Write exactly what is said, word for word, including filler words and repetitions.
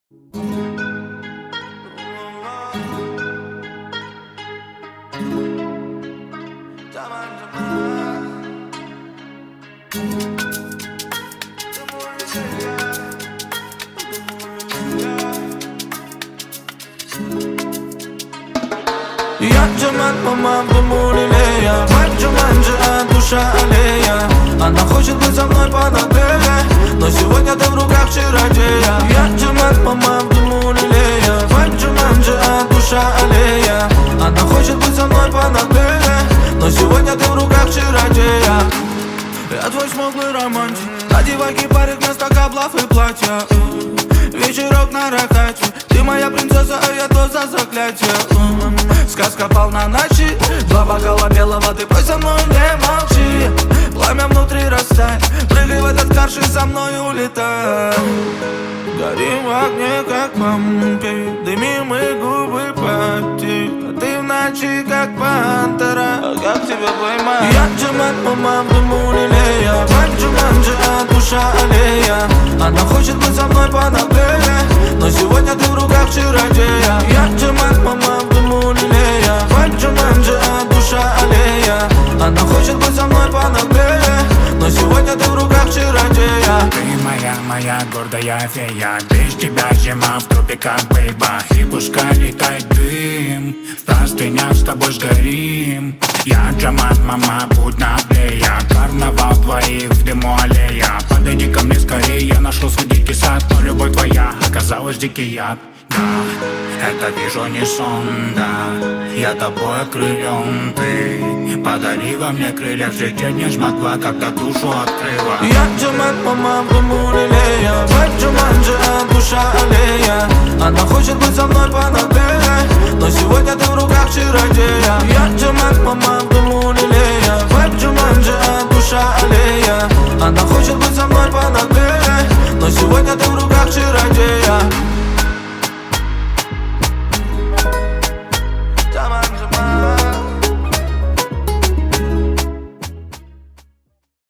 Я Джаман, мама в дому лилея, мать Джуманджи, а душа аллея. Она хочет быть со мной по нотеле, но сегодня ты в руках чародея. Я Джаман, мама в дому лилея, мать Джуманджи, а душа аллея. Она хочет быть со мной по нотеле, но сегодня ты в руках чародея. Я твой смуглый романтик, надевай кипарик вместо каблов и платья. Вечерок на ракате, ты моя принцесса, а я то за заклятие. Сказка полна ночи, два бокала белого, ты пой со мной, не молчи. Пламя внутри растает, прыгай в этот карш и со мной улетай. Горим в огне, как вампир, дымим мы губы пати. А ты в ночи, как пантера, а как тебя поймать? Я Джаман, мама в дыму лилея, мать Джуманджи, а душа аллея. Она хочет быть со мной по нотеле, но сегодня ты в руках чародея. Я Джаман, мама в дыму лилея, мать Джуманджи, а душа аллея. Она хочет быть со мной по нотеле, но сегодня ты в руках чародея. Ты моя, моя гордая фея, без тебя зима в тропиках, бейба. И пускай летает дым, в простынях с тобой сгорим. Я Джаман, мама, будь наглея, карнавал твоих в дыму аллея. Подойди ко мне скорее, я нашел свой дикий сад, но любовь твоя оказалась дикий яд. Да, это вижу не сон, да, я тобой окрылен, ты подарила мне крылья, взлететь не смогла, когда душу открыла. Я Джаман, мама в дыму лилея, мать Джуманджи, а душа аллея. Она хочет быть со мной по нотеле, но сегодня ты в руках чародея. Я Джаман, мама в дыму лилея, мать Джуманджи, а душа аллея. Она хочет быть со мной по нотеле, но сегодня ты в руках чародея.